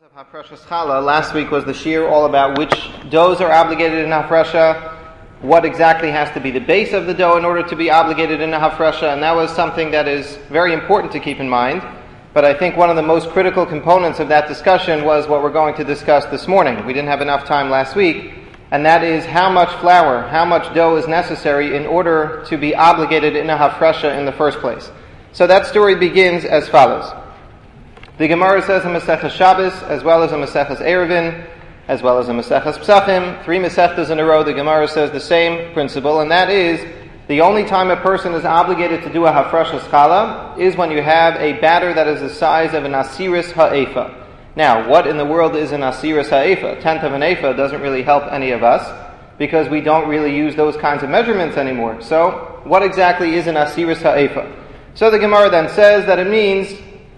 Of Hafresha Challah. Last week was the shiur all about which doughs are obligated in Hafresha, what exactly has to be the base of the dough in order to be obligated in a Hafresha, and that was something that is very important to keep in mind. But I think one of the most critical components of that discussion was what we're going to discuss this morning. We didn't have enough time last week, and that is how much flour, how much dough is necessary in order to be obligated in a Hafresha in the first place. So that story begins as follows. The Gemara says in Maseches Shabbos, as well as in Maseches Eruvin, as well as in Maseches Pesachim, 3 Masechtas in a row, the Gemara says the same principle, and that is the only time a person is obligated to do a Hafresha Challah is when you have a batter that is the size of an Asiris Ha'efa. Now, what in the world is an Asiris Ha'efa? A tenth of an Efa doesn't really help any of us, because we don't really use those kinds of measurements anymore. So, what exactly is an Asiris Ha'efa? So the Gemara then says that it means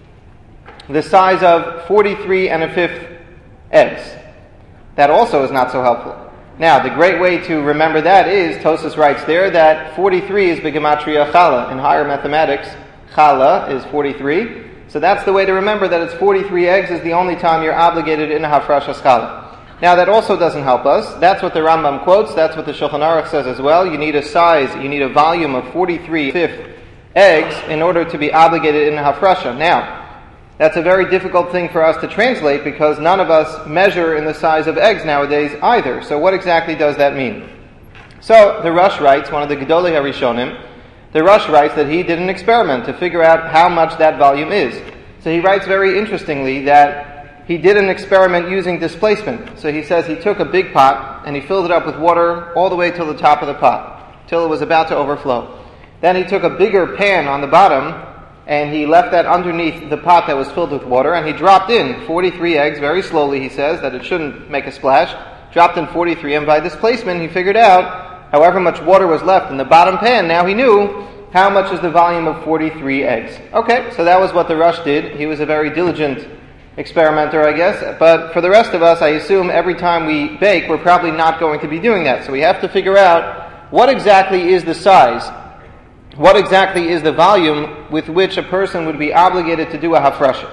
the size of 43 1/5 eggs. That also is not so helpful. Now, the great way to remember that is, Tosfos writes there that 43 is B'Gematria Chala. In higher mathematics, Chala is 43. So that's the way to remember that it's 43 eggs is the only time you're obligated in a Hafresha Challah. Now, that also doesn't help us. That's what the Rambam quotes. That's what the Shulchan Aruch says as well. You need a size, you need a volume of 43 1/5 eggs in order to be obligated in a Hafresha. Now, that's a very difficult thing for us to translate because none of us measure in the size of eggs nowadays either. So what exactly does that mean? So the Rosh writes, one of the Gedolei HaRishonim, the Rosh writes that he did an experiment to figure out how much that volume is. So he writes very interestingly that he did an experiment using displacement. So he says he took a big pot and he filled it up with water all the way till the top of the pot, till it was about to overflow. Then he took a bigger pan on the bottom and he left that underneath the pot that was filled with water, and he dropped in 43 eggs very slowly, he says, that it shouldn't make a splash. Dropped in 43, and by displacement he figured out however much water was left in the bottom pan. Now he knew how much is the volume of 43 eggs. Okay, so that was what the Rosh did. He was a very diligent experimenter, I guess, but for the rest of us, I assume every time we bake, we're probably not going to be doing that. So we have to figure out what exactly is the size, what exactly is the volume with which a person would be obligated to do a Hafresha.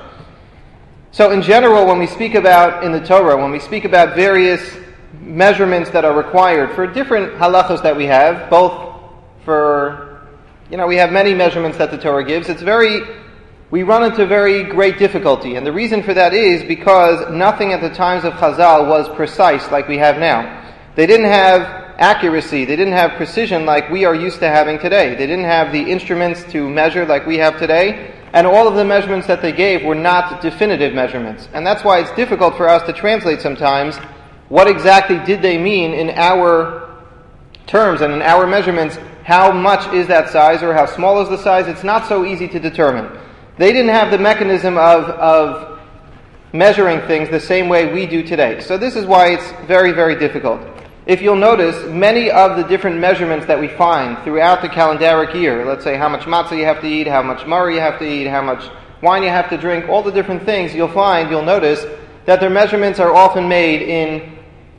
So in general, when we speak about in the Torah, when we speak about various measurements that are required for different halachos that we have, both for, we have many measurements that the Torah gives, we run into very great difficulty. And the reason for that is because nothing at the times of Chazal was precise like we have now. They didn't have accuracy, they didn't have precision like we are used to having today. They didn't have the instruments to measure like we have today, and all of the measurements that they gave were not definitive measurements. And that's why it's difficult for us to translate sometimes what exactly did they mean in our terms and in our measurements. How much is that size or how small is the size? It's not so easy to determine. They didn't have the mechanism of measuring things the same way we do today. So this is why it's very, very difficult. If you'll notice, many of the different measurements that we find throughout the calendaric year, let's say how much matzah you have to eat, how much maror you have to eat, how much wine you have to drink, all the different things you'll notice that their measurements are often made in,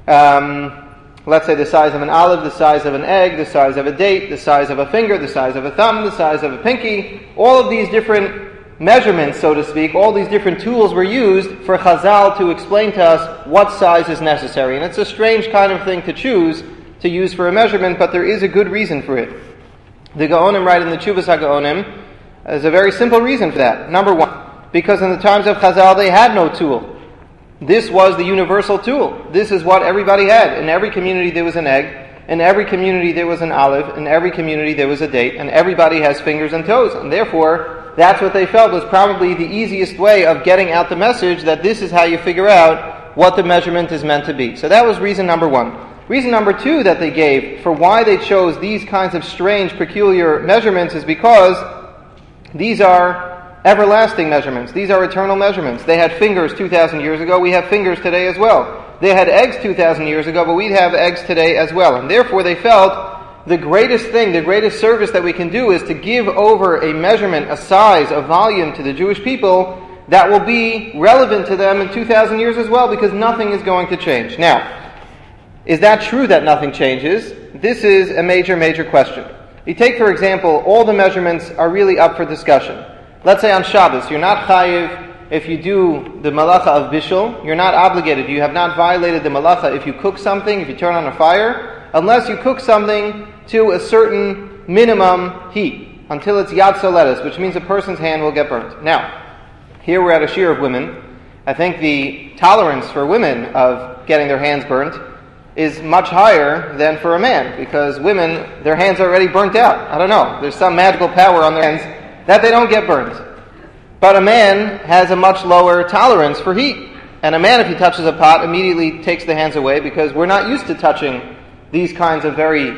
let's say the size of an olive, the size of an egg, the size of a date, the size of a finger, the size of a thumb, the size of a pinky. All of these different measurements, so to speak, all these different tools were used for Chazal to explain to us what size is necessary. And it's a strange kind of thing to choose to use for a measurement, but there is a good reason for it. The Gaonim write in the Tshuvas HaGaonim, there's a very simple reason for that. Number one, because in the times of Chazal they had no tool. This was the universal tool. This is what everybody had. In every community there was an egg, in every community there was an olive, in every community there was a date, and everybody has fingers and toes, and therefore that's what they felt was probably the easiest way of getting out the message that this is how you figure out what the measurement is meant to be. So that was reason number one. Reason number two that they gave for why they chose these kinds of strange, peculiar measurements is because these are everlasting measurements. These are eternal measurements. They had fingers 2,000 years ago. We have fingers today as well. They had eggs 2,000 years ago, but we'd have eggs today as well. And therefore they felt the greatest thing, the greatest service that we can do is to give over a measurement, a size, a volume to the Jewish people that will be relevant to them in 2,000 years as well, because nothing is going to change. Now, is that true that nothing changes? This is a major, major question. You take, for example, all the measurements are really up for discussion. Let's say on Shabbos, you're not chayiv if you do the malacha of bishul, you're not obligated. You have not violated the malacha if you cook something, if you turn on a fire, unless you cook something to a certain minimum heat, until it's yad soletis, which means a person's hand will get burnt. Now, here we're at a shiur of women. I think the tolerance for women of getting their hands burnt is much higher than for a man, because women, their hands are already burnt out. I don't know, there's some magical power on their hands that they don't get burnt. But a man has a much lower tolerance for heat. And a man, if he touches a pot, immediately takes the hands away, because we're not used to touching these kinds of very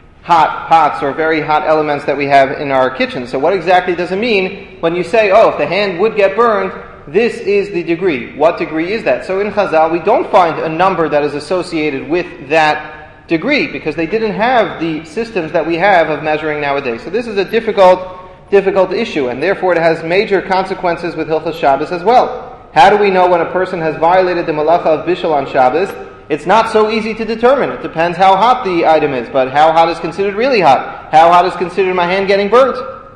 hot pots or very hot elements that we have in our kitchen. So what exactly does it mean when you say, if the hand would get burned, this is the degree? What degree is that? So in Chazal, we don't find a number that is associated with that degree, because they didn't have the systems that we have of measuring nowadays. So this is a difficult issue, and therefore it has major consequences with Hilchos Shabbos as well. How do we know when a person has violated the malacha of bishul on Shabbos? It's not so easy to determine. It depends how hot the item is, but how hot is considered really hot? How hot is considered my hand getting burnt?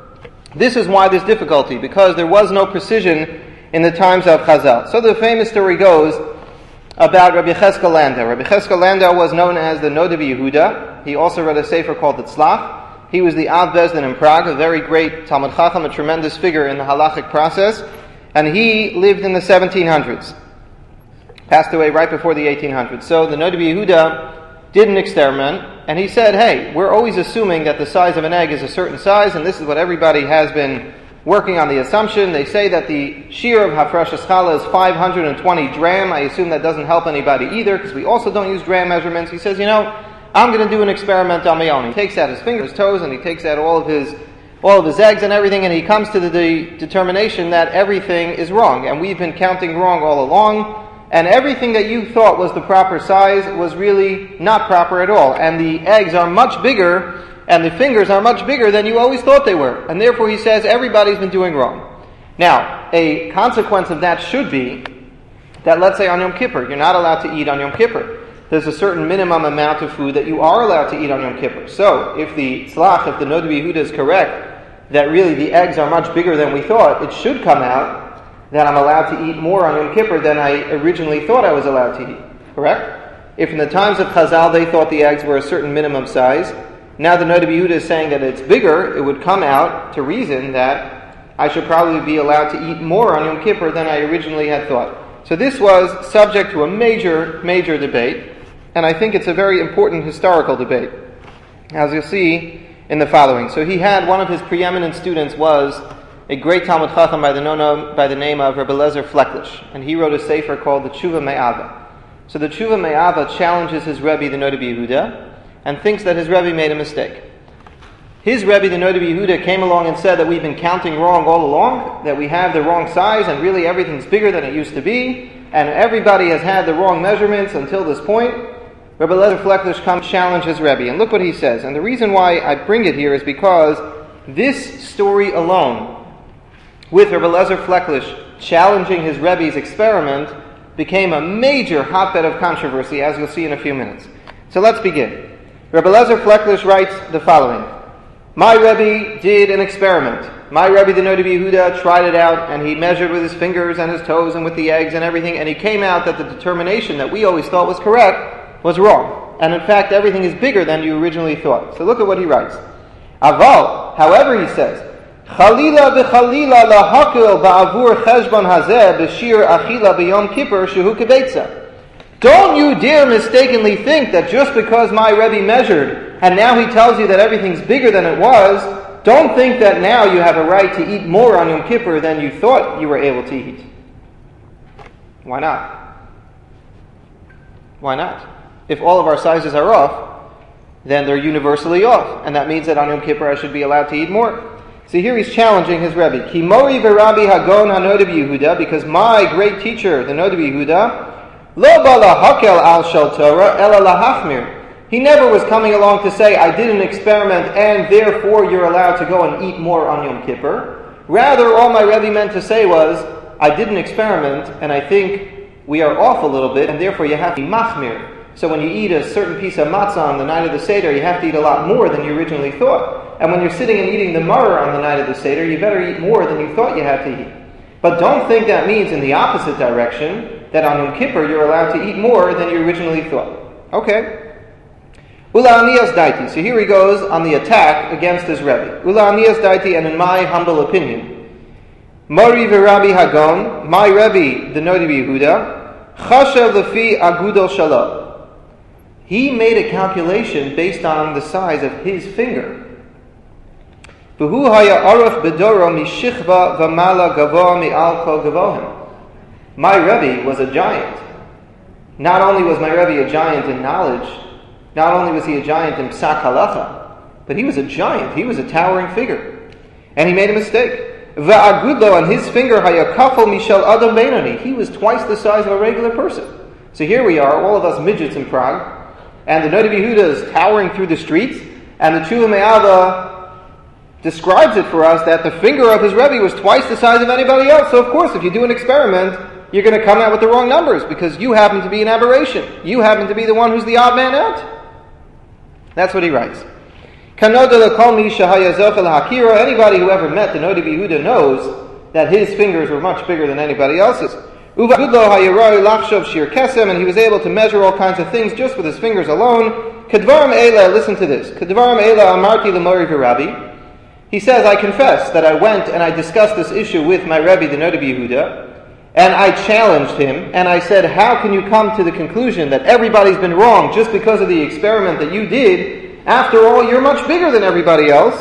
This is why there's difficulty, because there was no precision in the times of Chazal. So the famous story goes about Rabbi Cheskel Landau. Rabbi Cheskel Landau was known as the Noda B'Yehuda. He also read a sefer called the Tzlach. He was the Av Bezdin in Prague, a very great Talmud Chacham, a tremendous figure in the halachic process, and he lived in the 1700s. Passed away right before the 1800s. So the Noda B'Yehuda did an experiment, and he said, hey, we're always assuming that the size of an egg is a certain size, and this is what everybody has been working on the assumption. They say that the shear of Hafrashas Challah is 520 dram. I assume that doesn't help anybody either, because we also don't use dram measurements. He says, I'm going to do an experiment on my own. He takes out his fingers, toes, and he takes out all of his eggs and everything, and he comes to the determination that everything is wrong. And we've been counting wrong all along, and everything that you thought was the proper size was really not proper at all. And the eggs are much bigger, and the fingers are much bigger than you always thought they were. And therefore he says everybody's been doing wrong. Now, a consequence of that should be that, let's say on Yom Kippur, you're not allowed to eat on Yom Kippur. There's a certain minimum amount of food that you are allowed to eat on Yom Kippur. So, if the Tzlach, if the Noda B'Yehuda is correct, that really the eggs are much bigger than we thought, it should come out that I'm allowed to eat more on Yom Kippur than I originally thought I was allowed to eat. Correct? If in the times of Chazal they thought the eggs were a certain minimum size, now the Noda B'Yehuda is saying that it's bigger, it would come out to reason that I should probably be allowed to eat more on Yom Kippur than I originally had thought. So this was subject to a major debate, and I think it's a very important historical debate, as you'll see in the following. So he had, one of his preeminent students was a great Talmud Chacham by the name of Rebbe Lezer Flecklish, and he wrote a sefer called the Tshuva Me'ava. So the Tshuva Me'ava challenges his Rebbe, the Noda B'Yehuda, and thinks that his Rebbe made a mistake. His Rebbe, the Noda B'Yehuda, came along and said that we've been counting wrong all along, that we have the wrong size, and really everything's bigger than it used to be, and everybody has had the wrong measurements until this point. Rebbe Lezer Flecklish comes to challenge his Rebbe, and look what he says. And the reason why I bring it here is because this story alone, with Rebbe Lezer Flecklish challenging his Rebbe's experiment, became a major hotbed of controversy, as you'll see in a few minutes. So let's begin. Rebbe Lezer Flecklish writes the following. My Rebbe did an experiment. My Rebbe, the Noda B'Yehuda, tried it out, and he measured with his fingers and his toes and with the eggs and everything, and he came out that the determination that we always thought was correct was wrong. And in fact, everything is bigger than you originally thought. So look at what he writes. Aval, however, he says, Chalila v'chalila lahakil ba'avur cheshbon hazeh b'shir achila b'yom kippur shehu kebetza. Don't you dare mistakenly think that just because my Rebbe measured, and now he tells you that everything's bigger than it was, don't think that now you have a right to eat more on Yom Kippur than you thought you were able to eat. Why not? Why not? If all of our sizes are off, then they're universally off. And that means that on Yom Kippur I should be allowed to eat more. See, here he's challenging his Rebbe. Ki mori v'Rabbi Hagon HaNoda B'Yehuda, because my great teacher, the Noda B'Yehuda, lo ba lahakel al shel Torah, ela lahachmir. He never was coming along to say, I did an experiment and therefore you're allowed to go and eat more on Yom Kippur. Rather, all my Rebbe meant to say was, I did an experiment and I think we are off a little bit and therefore you have to be machmir. So when you eat a certain piece of matzah on the night of the Seder, you have to eat a lot more than you originally thought. And when you're sitting and eating the maror on the night of the Seder, you better eat more than you thought you had to eat. But don't think that means in the opposite direction, that on Yom Kippur you're allowed to eat more than you originally thought. Okay. Ula aniyas daiti. So here he goes on the attack against his Rebbe. Ula aniyas daiti, and in my humble opinion, Mari v'Rabbi Hagon, my Rebbe, the Noda B'Yehuda, chashav lefi agudol shalom. He made a calculation based on the size of his finger. V'hu haya aruf bedoro mishichva v'mala gavoa mi'al kol gavohim. My Rebbe was a giant. Not only was my Rebbe a giant in knowledge, not only was he a giant in psak halacha, but he was a giant. He was a towering figure. And he made a mistake. V'agudlo, on his finger, hayakafel mishal adam beinoni. He was twice the size of a regular person. So here we are, all of us midgets in Prague, and the Noda B'Yehuda is towering through the streets, and the Tshuva Me'ava describes it for us that the finger of his Rebbe was twice the size of anybody else. So of course, if you do an experiment, you're going to come out with the wrong numbers because you happen to be an aberration. You happen to be the one who's the odd man out. That's what he writes. Anybody who ever met the Noda B'Yehuda knows that his fingers were much bigger than anybody else's. And he was able to measure all kinds of things just with his fingers alone. Listen to this. He says, I confess that I went and I discussed this issue with my Rebbe, the Noda B'Yehuda, and I challenged him, and I said, how can you come to the conclusion that everybody's been wrong just because of the experiment that you did? After all, you're much bigger than everybody else.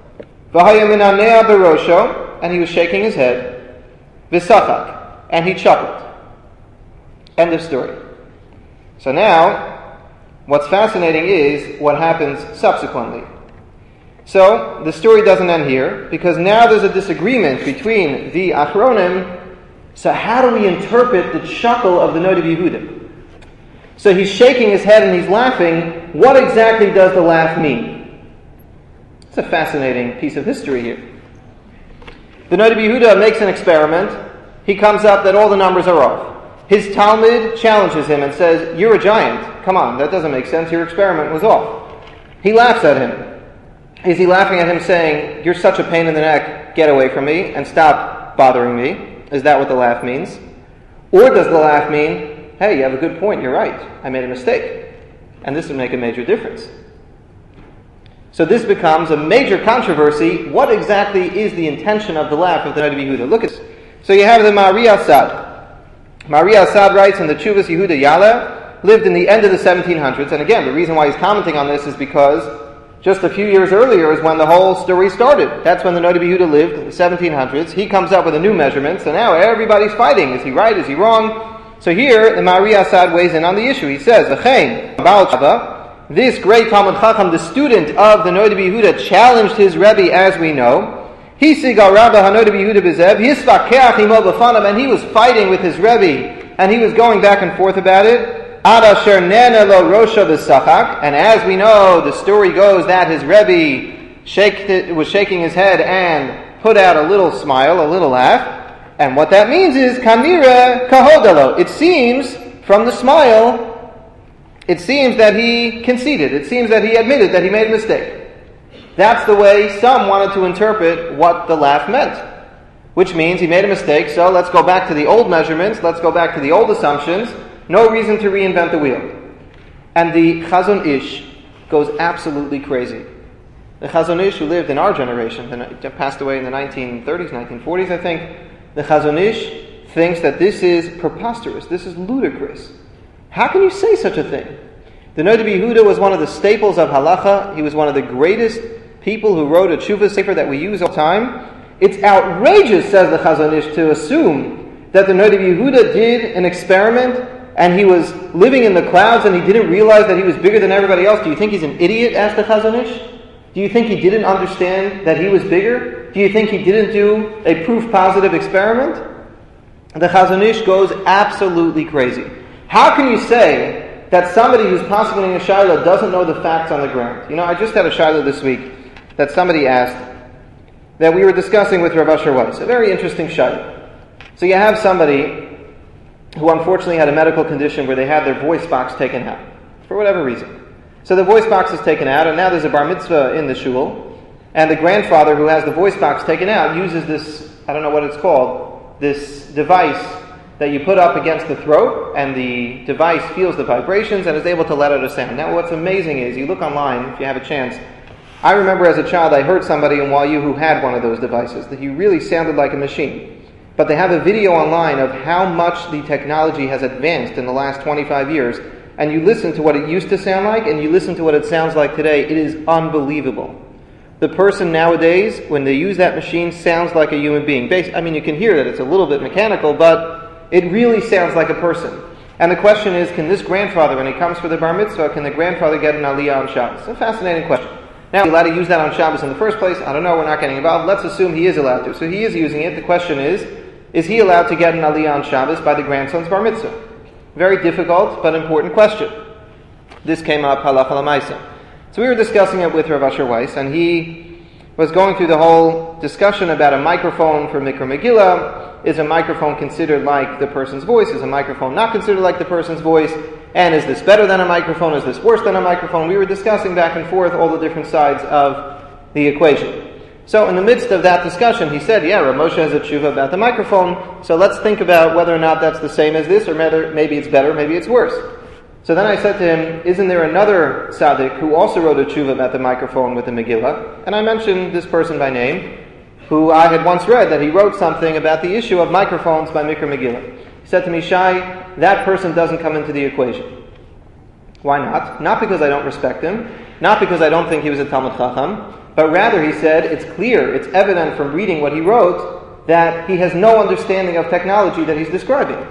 And he was shaking his head. V'sachak, and he chuckled. End of story. So now, what's fascinating is what happens subsequently. So, the story doesn't end here, because now there's a disagreement between the Achronim. So how do we interpret the chuckle of the Noda B'Yehuda? So he's shaking his head and he's laughing. What exactly does the laugh mean? It's a fascinating piece of history here. The Noda B'Yehuda makes an experiment. He comes up that all the numbers are off. His Talmud challenges him and says, you're a giant. Come on, that doesn't make sense. Your experiment was off. He laughs at him. Is he laughing at him saying, you're such a pain in the neck, get away from me and stop bothering me? Is that what the laugh means? Or does the laugh mean, hey, you have a good point, you're right, I made a mistake. And this would make a major difference. So this becomes a major controversy. What exactly is the intention of the laugh of the Noda B'Yehuda? Look at this. So you have the Mari Assad. Mari Assad writes in the Tshuvas Yehuda Yala, lived in the end of the 1700s. And again, the reason why he's commenting on this is because just a few years earlier is when the whole story started. That's when the Noda B'Yehuda lived, in the 1700s. He comes up with a new measurement, so now everybody's fighting. Is he right? Is he wrong? So here, the Mari Assad weighs in on the issue. He says, this great Talmud Chacham, the student of the Noda B'Yehuda, challenged his Rebbe, as we know. And he was fighting with his Rebbe, and he was going back and forth about it. And as we know, the story goes that his Rebbe was shaking his head and put out a little smile, a little laugh. And what that means is, Kamira kahodalo. It seems, from the smile, it seems that he conceded. It seems that he admitted that he made a mistake. That's the way some wanted to interpret what the laugh meant. Which means he made a mistake, so let's go back to the old measurements, let's go back to the old assumptions. No reason to reinvent the wheel. And the Chazon Ish goes absolutely crazy. The Chazon Ish, who lived in our generation, passed away in the 1930s, 1940s, I think, the Chazon Ish thinks that this is preposterous, this is ludicrous. How can you say such a thing? The Noda B'Yehuda was one of the staples of halacha. He was one of the greatest people who wrote a tshuva sefer that we use all the time. It's outrageous, says the Chazon Ish, to assume that the Noda B'Yehuda did an experiment and he was living in the clouds and he didn't realize that he was bigger than everybody else. Do you think he's an idiot? Asked the Chazon Ish. Do you think he didn't understand that he was bigger? Do you think he didn't do a proof positive experiment? The Chazon Ish goes absolutely crazy. How can you say that somebody who's possibly in a Shiloh doesn't know the facts on the ground? You know, I just had a Shiloh this week that somebody asked that we were discussing with Rav Asher Weiss. A very interesting Shiloh. So you have somebody who unfortunately had a medical condition where they had their voice box taken out, for whatever reason. So the voice box is taken out, and now there's a bar mitzvah in the shul, and the grandfather who has the voice box taken out uses this, I don't know what it's called, this device that you put up against the throat, and the device feels the vibrations and is able to let out a sound. Now, what's amazing is, you look online, if you have a chance, I remember as a child I heard somebody in YU who had one of those devices, that he really sounded like a machine. But they have a video online of how much the technology has advanced in the last 25 years, and you listen to what it used to sound like, and you listen to what it sounds like today, it is unbelievable. The person nowadays, when they use that machine, sounds like a human being. I mean, you can hear that it's a little bit mechanical, but it really sounds like a person. And the question is, can this grandfather, when he comes for the bar mitzvah, can the grandfather get an aliyah on Shabbos? It's a fascinating question. Now, is he allowed to use that on Shabbos in the first place? I don't know, we're not getting involved. Let's assume he is allowed to. So he is using it. The question is he allowed to get an aliyah on Shabbos by the grandson's bar mitzvah? Very difficult, but important question. This came up halacha l'maisa. So we were discussing it with Rav Asher Weiss, and he was going through the whole discussion about a microphone for Mikra Megillah. Is a microphone considered like the person's voice? Is a microphone not considered like the person's voice? And is this better than a microphone? Is this worse than a microphone? We were discussing back and forth all the different sides of the equation. So in the midst of that discussion, he said, Rav Moshe has a tshuva about the microphone, so let's think about whether or not that's the same as this, or maybe it's better, maybe it's worse. So then I said to him, isn't there another tzaddik who also wrote a tshuva about the microphone with the Megillah? And I mentioned this person by name, who I had once read that he wrote something about the issue of microphones by Mikra Megillah. He said to me, Shai, that person doesn't come into the equation. Why not? Not because I don't respect him, not because I don't think he was a Talmud Chacham, but rather, he said, it's clear, it's evident from reading what he wrote, that he has no understanding of technology that he's describing.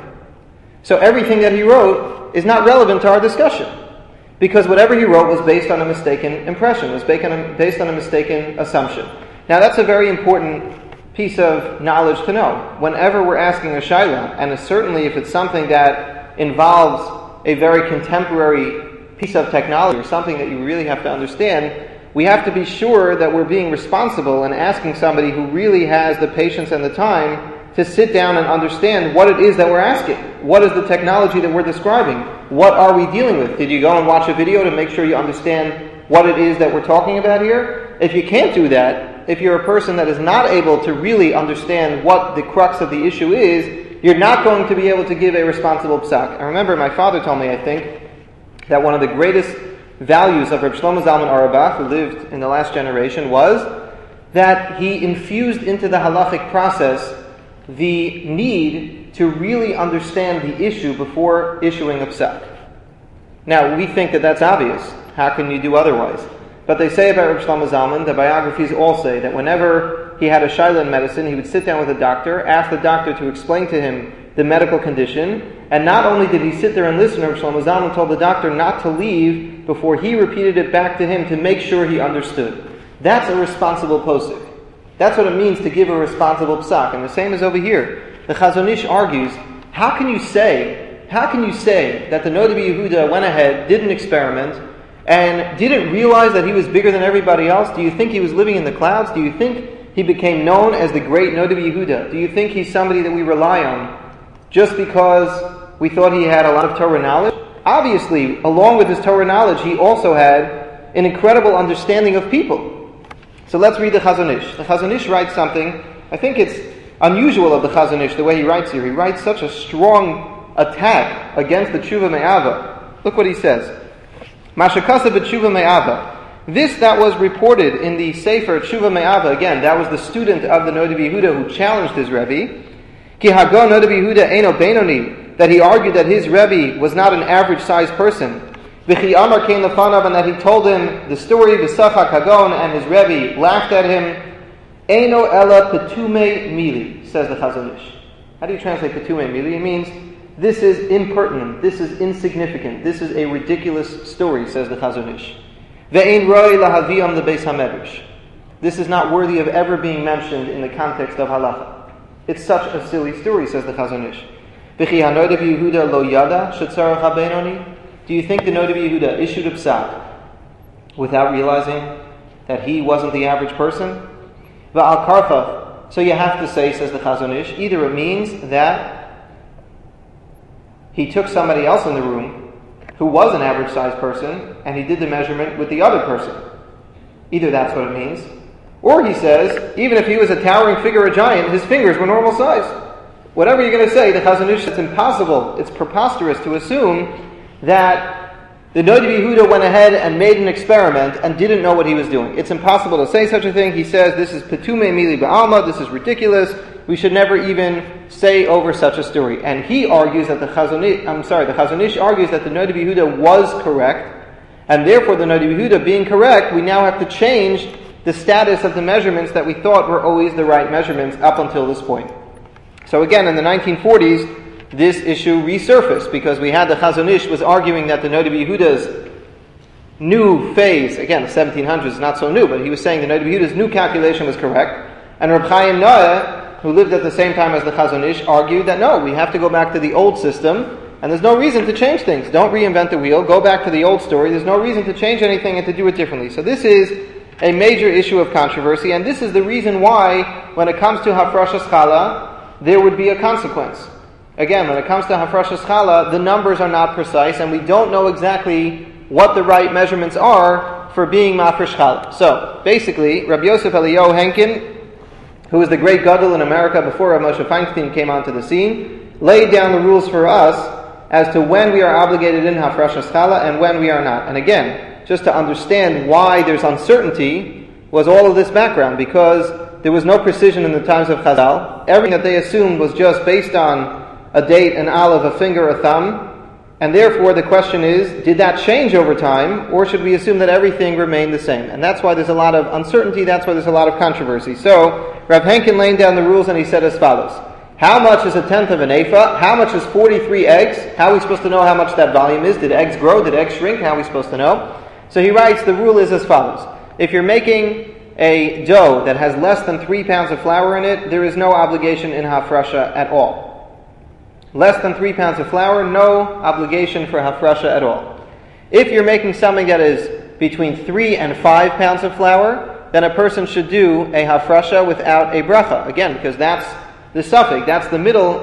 So everything that he wrote is not relevant to our discussion, because whatever he wrote was based on a mistaken impression, was based on a mistaken assumption. Now, that's a very important piece of knowledge to know. Whenever we're asking a shayla, and certainly if it's something that involves a very contemporary piece of technology or something that you really have to understand, we have to be sure that we're being responsible and asking somebody who really has the patience and the time to sit down and understand what it is that we're asking. What is the technology that we're describing? What are we dealing with? Did you go and watch a video to make sure you understand what it is that we're talking about here? If you can't do that, if you're a person that is not able to really understand what the crux of the issue is, you're not going to be able to give a responsible psak. I remember my father told me, I think, that one of the greatest values of Reb Shlomo Zalman Auerbach, who lived in the last generation, was that he infused into the halachic process the need to really understand the issue before issuing a psak. Now, we think that that's obvious. How can you do otherwise? But they say about Reb Shlomo Zalman, the biographies all say, that whenever he had a shayla in medicine, he would sit down with a doctor, ask the doctor to explain to him the medical condition, and not only did he sit there and listen, Reb Shlomo Zalman told the doctor not to leave before he repeated it back to him to make sure he understood. That's a responsible posuk. That's what it means to give a responsible psak. And the same is over here. The Chazon Ish argues, how can you say that the Noda B'Yehuda went ahead, did an experiment, and didn't realize that he was bigger than everybody else? Do you think he was living in the clouds? Do you think he became known as the great Noda B'Yehuda? Do you think he's somebody that we rely on just because we thought he had a lot of Torah knowledge? Obviously, along with his Torah knowledge, he also had an incredible understanding of people. So let's read the Chazon Ish. The Chazon Ish writes something, I think it's unusual of the Chazon Ish, the way he writes here. He writes such a strong attack against the Tshuva Me'ava. Look what he says. Mashakasa b'Tshuva Me'ava. This that was reported in the Sefer Tshuva Me'ava, again, that was the student of the Noda B'Yehuda who challenged his Rebbe. Ki hagon Noda B'Yehuda eino benoni, that he argued that his Rebbe was not an average-sized person. V'chi Amar came lefanav, and that he told him the story, v'sachak hagon, and his Rebbe laughed at him. Eino ela petume mili, says the Chazon Ish. How do you translate petume mili? It means, this is impertinent, this is insignificant, this is a ridiculous story, says the Chazon Ish. Ve'ein roi lahaviam lebeis hamedrash. This is not worthy of ever being mentioned in the context of halacha. It's such a silly story, says the Chazon Ish. V'chi hanoda b'Yehuda lo yada shetzarach habenoni. Do you think the Noda B'Yehuda issued a psak without realizing that he wasn't the average person? Va'al karfa. So you have to say, says the Chazon Ish, either it means that he took somebody else in the room who was an average-sized person, and he did the measurement with the other person. Either that's what it means. Or he says, even if he was a towering figure, a giant, his fingers were normal size. whatever you're going to say, the Chazon Ish, it's impossible, it's preposterous to assume that the Noda B'Yehuda went ahead and made an experiment and didn't know what he was doing. It's impossible to say such a thing. He says, this is Petume Mili Ba'alma, this is ridiculous, we should never even say over such a story. And he argues that the Chazon Ish argues that the Noda B'Yehuda was correct, and therefore the Noda B'Yehuda being correct, we now have to change the status of the measurements that we thought were always the right measurements up until this point. So again, in the 1940s, this issue resurfaced because we had the Chazon Ish was arguing that the Noda B'Yehuda's new phase, again, the 1700s is not so new, but he was saying the Noda B'Yehuda's new calculation was correct. And Reb Chaim Noah, who lived at the same time as the Chazon Ish, argued that no, we have to go back to the old system, and there's no reason to change things. Don't reinvent the wheel, go back to the old story. There's no reason to change anything and to do it differently. So this is a major issue of controversy, and this is the reason why, when it comes to Hafrashas Chala, there would be a consequence. Again, when it comes to Hafrashas Chala, the numbers are not precise, and we don't know exactly what the right measurements are for being Mafresh Chala. So, basically, Rabbi Yosef Eliyahu Henkin, who was the great Gadol in America before Rav Moshe Feinstein came onto the scene, laid down the rules for us as to when we are obligated in Hafrashas Chala and when we are not. And again, just to understand why there's uncertainty, was all of this background, because there was no precision in the times of Chazal. Everything that they assumed was just based on a date, an aleph, a finger, a thumb, and therefore the question is, did that change over time, or should we assume that everything remained the same? And that's why there's a lot of uncertainty, that's why there's a lot of controversy. So, Rav Henkin laid down the rules and he said as follows: how much is a tenth of an ephah? How much is 43 eggs? How are we supposed to know how much that volume is? Did eggs grow? Did eggs shrink? How are we supposed to know? So he writes, the rule is as follows: if you're making a dough that has less than 3 pounds of flour in it, there is no obligation in hafrasha at all. Less than 3 pounds of flour, no obligation for hafrasha at all. If you're making something that is between 3 and 5 pounds of flour, then a person should do a hafrasha without a bracha. Again, because that's the suffix, that's the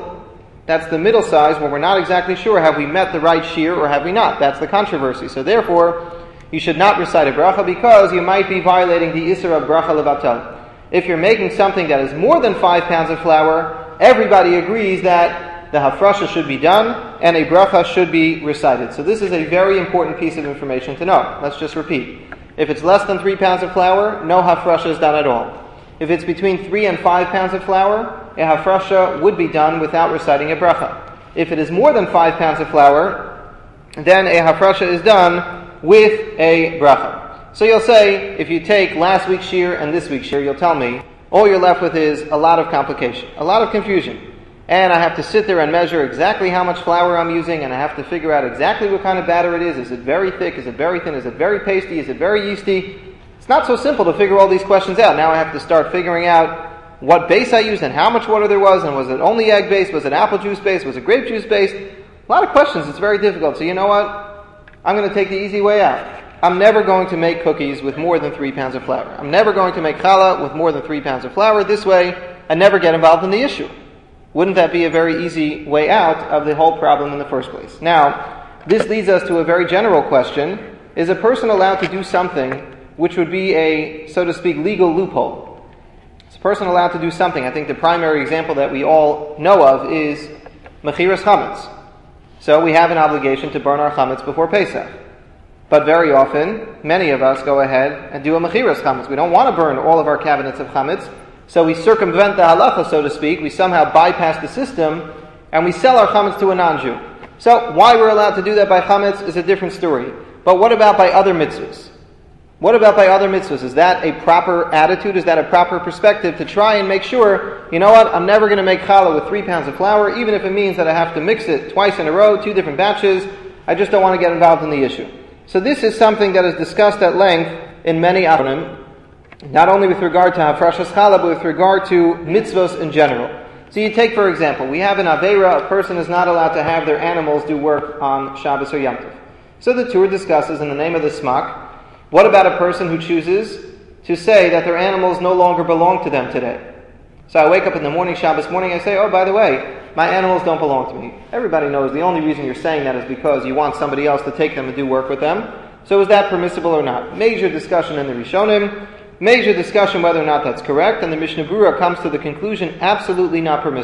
middle size where we're not exactly sure, have we met the right shear or have we not? That's the controversy. So therefore, you should not recite a bracha because you might be violating the isur of bracha levatel. If you're making something that is more than 5 pounds of flour, everybody agrees that the hafrasha should be done and a bracha should be recited. So this is a very important piece of information to know. Let's just repeat. If it's less than 3 pounds of flour, no hafrasha is done at all. If it's between 3 and 5 pounds of flour, a hafrasha would be done without reciting a bracha. If it is more than 5 pounds of flour, then a hafrasha is done with a bracha. So you'll say, if you take last week's shear and this week's shear, you'll tell me, all you're left with is a lot of complication, a lot of confusion. And I have to sit there and measure exactly how much flour I'm using, and I have to figure out exactly what kind of batter it is. Is it very thick? Is it very thin? Is it very pasty? Is it very yeasty? It's not so simple to figure all these questions out. Now I have to start figuring out what base I used and how much water there was, and was it only egg based? Was it apple juice based? Was it grape juice based? A lot of questions. It's very difficult. So you know what? I'm going to take the easy way out. I'm never going to make cookies with more than 3 pounds of flour. I'm never going to make challah with more than 3 pounds of flour. This way, I never get involved in the issue. Wouldn't that be a very easy way out of the whole problem in the first place? Now, this leads us to a very general question. Is a person allowed to do something which would be a, so to speak, legal loophole? Is a person allowed to do something? I think the primary example that we all know of is mechiras chametz. So we have an obligation to burn our chametz before Pesach. But very often, many of us go ahead and do a mechiras chametz. We don't want to burn all of our cabinets of chametz, so we circumvent the halacha, so to speak. We somehow bypass the system, and we sell our chametz to a non-Jew. So why we're allowed to do that by chametz is a different story. But what about by other mitzvahs? What about by other mitzvahs? Is that a proper attitude? Is that a proper perspective to try and make sure, you know what, I'm never going to make challah with 3 pounds of flour, even if it means that I have to mix it twice in a row, 2 different batches. I just don't want to get involved in the issue. So this is something that is discussed at length in many Acharonim, not only with regard to hafrashas challah, but with regard to mitzvos in general. So you take, for example, we have an Aveira, a person is not allowed to have their animals do work on Shabbos or Yom Tov. So the Tur discusses in the name of the Smak, what about a person who chooses to say that their animals no longer belong to them today? So I wake up in the morning, Shabbos morning, I say, oh, by the way, my animals don't belong to me. Everybody knows the only reason you're saying that is because you want somebody else to take them and do work with them. So is that permissible or not? Major discussion in the Rishonim, major discussion whether or not that's correct, and the Mishnah Berurah comes to the conclusion, absolutely not permissible.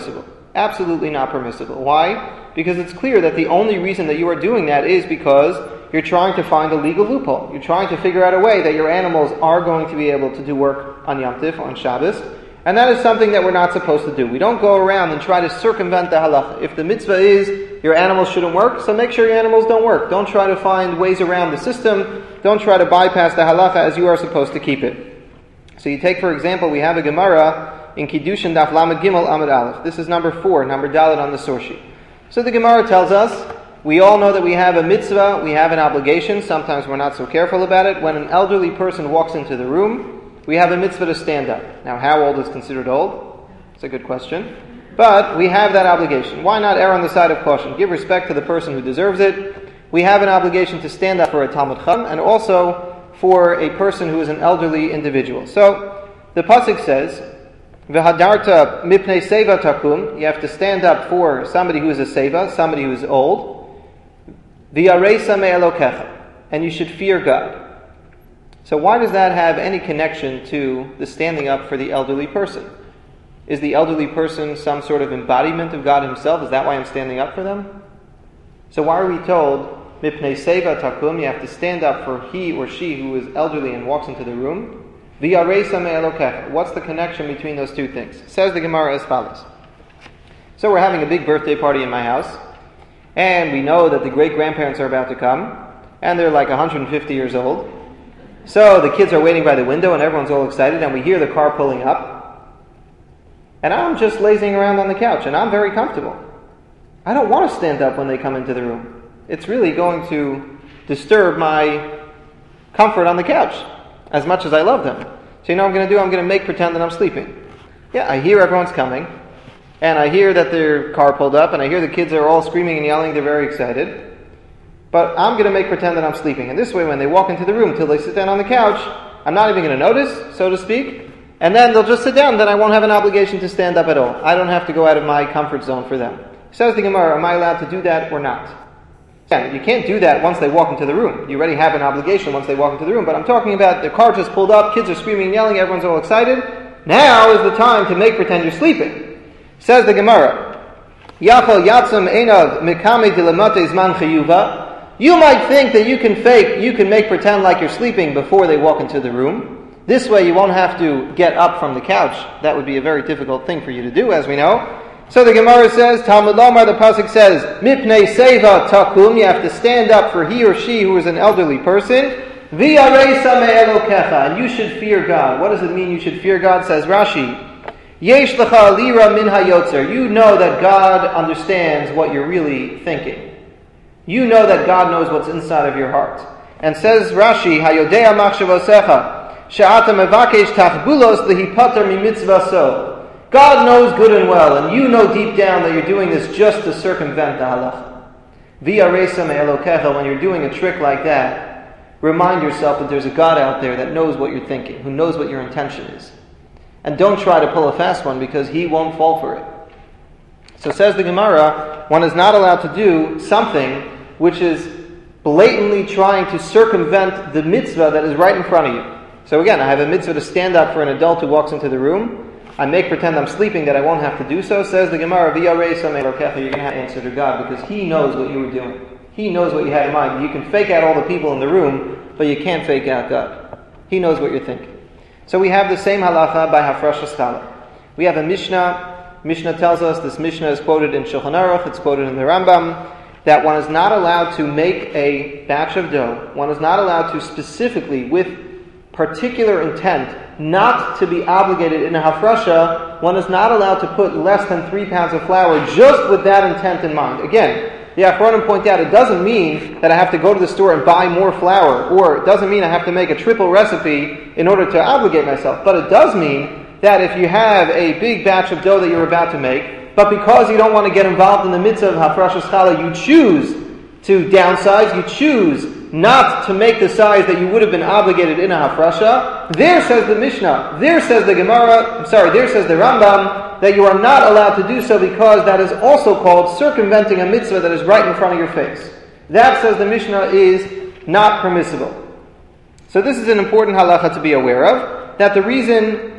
Absolutely not permissible. Why? Because it's clear that the only reason that you are doing that is because you're trying to find a legal loophole. You're trying to figure out a way that your animals are going to be able to do work on Yom Tif, on Shabbos. And that is something that we're not supposed to do. We don't go around and try to circumvent the halacha. If the mitzvah is your animals shouldn't work, so make sure your animals don't work. Don't try to find ways around the system. Don't try to bypass the halacha as you are supposed to keep it. So you take, for example, we have a Gemara in Kiddushin Daf Lamed Gimel Amud Aleph. This is number 4, number Dalet on the source sheet. So the Gemara tells us, we all know that we have a mitzvah, we have an obligation. Sometimes we're not so careful about it. When an elderly person walks into the room, we have a mitzvah to stand up. Now, how old is considered old? It's a good question. But we have that obligation. Why not err on the side of caution? Give respect to the person who deserves it. We have an obligation to stand up for a Talmid Chacham and also for a person who is an elderly individual. So, the pasuk says, V'hadarta mipnei seva takum. You have to stand up for somebody who is a seva, somebody who is old. V'yareisa me'elokecha. And you should fear God. So why does that have any connection to the standing up for the elderly person? Is the elderly person some sort of embodiment of God himself? Is that why I'm standing up for them? So why are we told, Mipnei seva takum, you have to stand up for he or she who is elderly and walks into the room? V'yareisa me'elokecha. What's the connection between those two things? Says the Gemara as follows. So we're having a big birthday party in my house, and we know that the great-grandparents are about to come, and they're like 150 years old. So the kids are waiting by the window and everyone's all excited and we hear the car pulling up. And I'm just lazing around on the couch and I'm very comfortable. I don't want to stand up when they come into the room. It's really going to disturb my comfort on the couch as much as I love them. So you know what I'm going to do? I'm going to make pretend that I'm sleeping. Yeah, I hear everyone's coming and I hear that their car pulled up and I hear the kids are all screaming and yelling. They're very excited. But I'm going to make pretend that I'm sleeping. And this way, when they walk into the room, till they sit down on the couch, I'm not even going to notice, so to speak. And then they'll just sit down, then I won't have an obligation to stand up at all. I don't have to go out of my comfort zone for them. Says the Gemara, am I allowed to do that or not? Again, you can't do that once they walk into the room. You already have an obligation once they walk into the room. But I'm talking about the car just pulled up, kids are screaming and yelling, everyone's all excited. Now is the time to make pretend you're sleeping. Says the Gemara, Yachol yatzam einav mikame dilamate zman chayuva. You might think that you can make pretend like you're sleeping before they walk into the room. This way you won't have to get up from the couch. That would be a very difficult thing for you to do, as we know. So the Gemara says, Talmud Lomar, the pasuk says, Mipnei seva takum, you have to stand up for he or she who is an elderly person. V'yareisa me'elokecha, and you should fear God. What does it mean you should fear God? Says Rashi, Yesh lecha lira min hayotzer. You know that God understands what you're really thinking. You know that God knows what's inside of your heart. And says Rashi, Hayodea machshavosecha, she'ata mevakesh tachbulos lehipater mimitzvaso. God knows good and well, and you know deep down that you're doing this just to circumvent the halacha. V'yareisa me'elokecha, when you're doing a trick like that, remind yourself that there's a God out there that knows what you're thinking, who knows what your intention is. And don't try to pull a fast one because he won't fall for it. So says the Gemara, one is not allowed to do something which is blatantly trying to circumvent the mitzvah that is right in front of you. So again, I have a mitzvah to stand up for an adult who walks into the room. I make pretend I'm sleeping that I won't have to do so. Says the Gemara, V'yareisa me'elokecha, you're going to have to answer to God because he knows what you were doing. He knows what you had in mind. You can fake out all the people in the room, but you can't fake out God. He knows what you're thinking. So we have the same halacha by Hafrashas Challah. We have a Mishnah. Mishnah tells us, this Mishnah is quoted in Shulchan Aruch, it's quoted in the Rambam, that one is not allowed to make a batch of dough. One is not allowed to specifically, with particular intent, not to be obligated in a hafrasha. One is not allowed to put less than 3 pounds of flour just with that intent in mind. Again, the Achronim point out, it doesn't mean that I have to go to the store and buy more flour, or it doesn't mean I have to make a triple recipe in order to obligate myself. But it does mean that if you have a big batch of dough that you're about to make, but because you don't want to get involved in the mitzvah of Hafrashas Challah, you choose to downsize, you choose not to make the size that you would have been obligated in a Hafrasha, there says the Mishnah, there says the Gemara, there says the Rambam, that you are not allowed to do so because that is also called circumventing a mitzvah that is right in front of your face. That, says the Mishnah, is not permissible. So this is an important halacha to be aware of, that the reason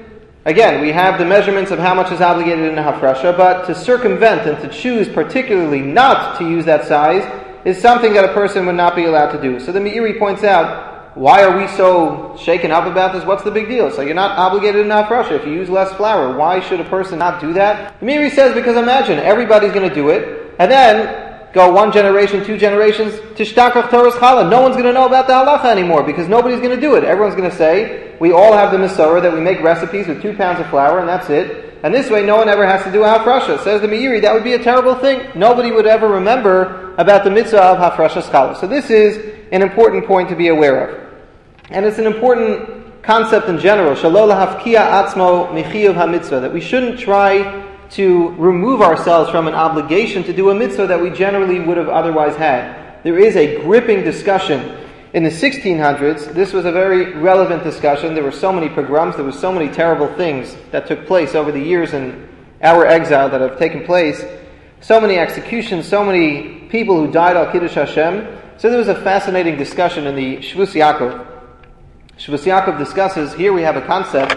Again, we have the measurements of how much is obligated in a hafrasha, but to circumvent and to choose particularly not to use that size is something that a person would not be allowed to do. So the Meiri points out, why are we so shaken up about this? What's the big deal? So you're not obligated in a hafrasha if you use less flour. Why should a person not do that? The Meiri says, because imagine, everybody's going to do it, and then go 1 generation, 2 generations, Tishtakach Torah's Challah. No one's going to know about the halacha anymore because nobody's going to do it. Everyone's going to say, we all have the Masorah that we make recipes with 2 pounds of flour and that's it. And this way no one ever has to do a hafrasha. Says the Meiri, that would be a terrible thing. Nobody would ever remember about the mitzvah of hafrasha challah. So this is an important point to be aware of. And it's an important concept in general, Shelo lahafkia atzmo michiyuv hamitzvah, that we shouldn't try to remove ourselves from an obligation to do a mitzvah that we generally would have otherwise had. There is a gripping discussion. In the 1600s, this was a very relevant discussion. There were so many pogroms, there were so many terrible things that took place over the years in our exile that have taken place. So many executions, so many people who died al Kiddush Hashem. So there was a fascinating discussion in the Shvus Yaakov. Shvus Yaakov discusses, here we have a concept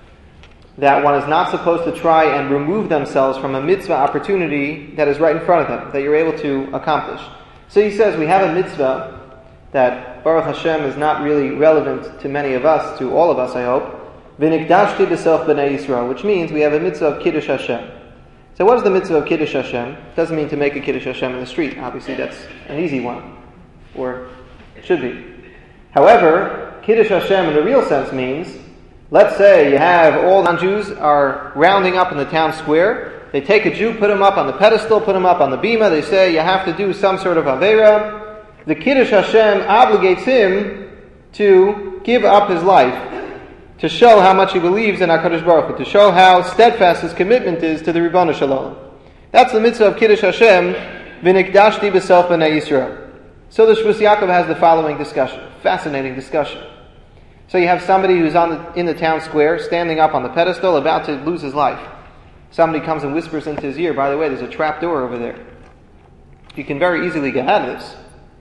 that one is not supposed to try and remove themselves from a mitzvah opportunity that is right in front of them, that you're able to accomplish. So he says we have a mitzvah that Baruch Hashem is not really relevant to many of us, to all of us I hope, V'nikdashti b'self b'nei Yisrael, which means we have a mitzvah of Kiddush Hashem. So what is the mitzvah of Kiddush Hashem? It doesn't mean to make a Kiddush Hashem in the street. Obviously that's an easy one, or it should be. However, Kiddush Hashem in the real sense means, let's say you have all non-Jews are rounding up in the town square. They take a Jew, put him up on the pedestal, put him up on the bima. They say you have to do some sort of Aveira. The Kiddush Hashem obligates him to give up his life, to show how much he believes in HaKadosh Baruch Hu, to show how steadfast his commitment is to the Ribono Shel Olam. That's the mitzvah of Kiddush Hashem, V'nikdashti b'self b'nei Yisrael. So the Shvus Yaakov has the following discussion, fascinating discussion. So you have somebody who's in the town square, standing up on the pedestal, about to lose his life. Somebody comes and whispers into his ear, by the way, there's a trap door over there. You can very easily get out of this.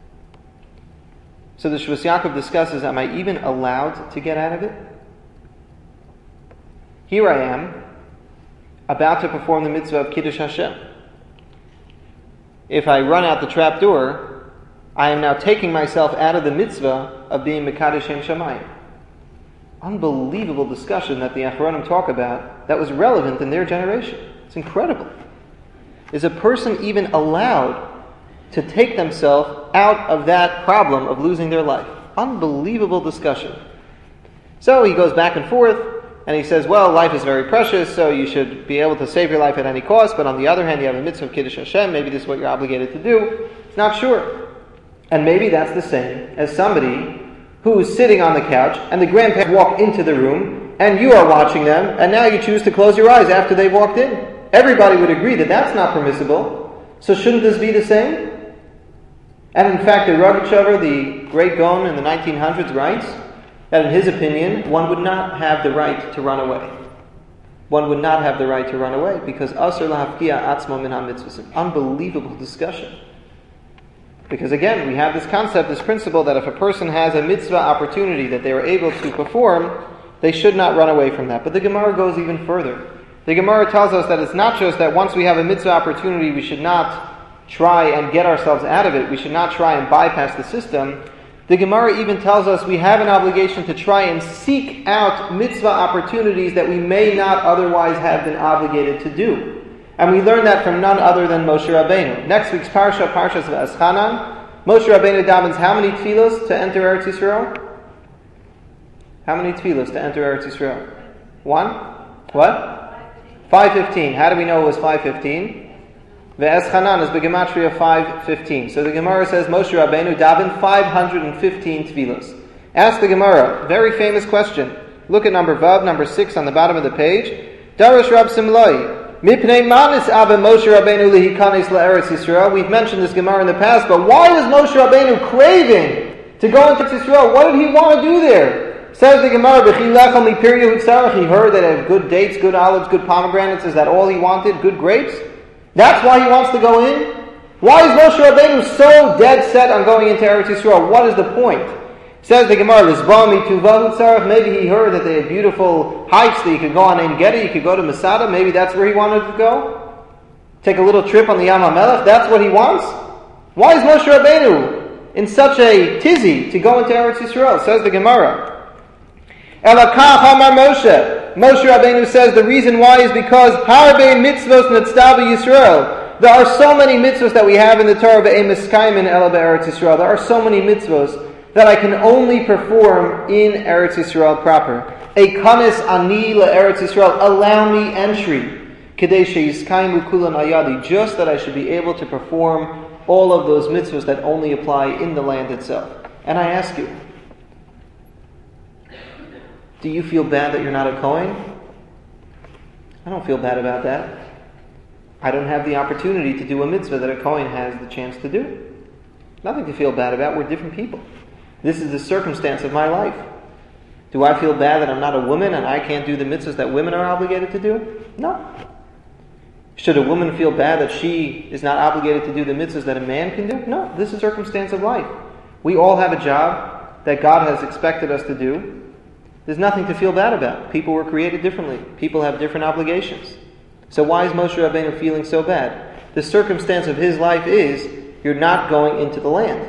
So the Shvus Yaakov discusses, am I even allowed to get out of it? Here I am, about to perform the mitzvah of Kiddush Hashem. If I run out the trap door, I am now taking myself out of the mitzvah of being Mekadosh Shem Shamayim. Unbelievable discussion that the Achronim talk about that was relevant in their generation. It's incredible. Is a person even allowed to take themselves out of that problem of losing their life? Unbelievable discussion. So he goes back and forth, and he says, well, life is very precious, so you should be able to save your life at any cost, but on the other hand, you have a mitzvah of Kiddush Hashem, maybe this is what you're obligated to do. It's not sure. And maybe that's the same as somebody who is sitting on the couch, and the grandparents walk into the room, and you are watching them, and now you choose to close your eyes after they walked in. Everybody would agree that that's not permissible. So shouldn't this be the same? And in fact, the Rogatchover, the great Gaon in the 1900s, writes that in his opinion, one would not have the right to run away. One would not have the right to run away because asur lahafkia atzmo min ha-mitzvah. Unbelievable discussion. Because again, we have this concept, this principle that if a person has a mitzvah opportunity that they are able to perform, they should not run away from that. But the Gemara goes even further. The Gemara tells us that it's not just that once we have a mitzvah opportunity, we should not try and get ourselves out of it. We should not try and bypass the system. The Gemara even tells us we have an obligation to try and seek out mitzvah opportunities that we may not otherwise have been obligated to do. And we learn that from none other than Moshe Rabbeinu. Next week's parsha, Parshas V'Eschanan, Moshe Rabbeinu davens how many tefillos to enter Eretz Yisrael? How many tefillos to enter Eretz Yisrael? 1? What? 515. How do we know it was 515? V'Eschanan is the gematria 515. So the Gemara says Moshe Rabbeinu daven 515 tefillos. Ask the Gemara, very famous question. Look at number Vav, number 6 on the bottom of the page. Darash Rab Simloi. Mipnei manis ave Moshe Rabbeinu lihikanis la'eretz Yisrael. We've mentioned this Gemara in the past, but why was Moshe Rabbeinu craving to go into Yisrael? What did he want to do there? Says the Gemara, B'chi lechel mipir Yehutzarach. He heard that they have good dates, good olives, good pomegranates. Is that all he wanted? Good grapes? That's why he wants to go in? Why is Moshe Rabbeinu so dead set on going into Eretz Yisrael? What is the point? Says the Gemara, maybe he heard that they had beautiful hikes that you could go on in Gedi, you could go to Masada, maybe that's where he wanted to go. Take a little trip on the Yam HaMelech, that's what he wants? Why is Moshe Rabbeinu in such a tizzy to go into Eretz Yisrael? Says the Gemara. Elakach Amar Moshe. Moshe Rabbeinu says the reason why is because Harbe mitzvos netzdav Yisrael. There are so many mitzvos that we have in the Torah ve'emiskaimin ela be'Eretz Yisrael. There are so many mitzvos that I can only perform in Eretz Yisrael proper. Ekanis ani le'Eretz Yisrael. Allow me entry. Kedei sheyiskaimu kulan ayadi. Just that I should be able to perform all of those mitzvahs that only apply in the land itself. And I ask you, do you feel bad that you're not a Kohen? I don't feel bad about that. I don't have the opportunity to do a mitzvah that a Kohen has the chance to do. Nothing to feel bad about. We're different people. This is the circumstance of my life. Do I feel bad that I'm not a woman and I can't do the mitzvahs that women are obligated to do? No. Should a woman feel bad that she is not obligated to do the mitzvahs that a man can do? No. This is the circumstance of life. We all have a job that God has expected us to do. There's nothing to feel bad about. People were created differently. People have different obligations. So why is Moshe Rabbeinu feeling so bad? The circumstance of his life is you're not going into the land.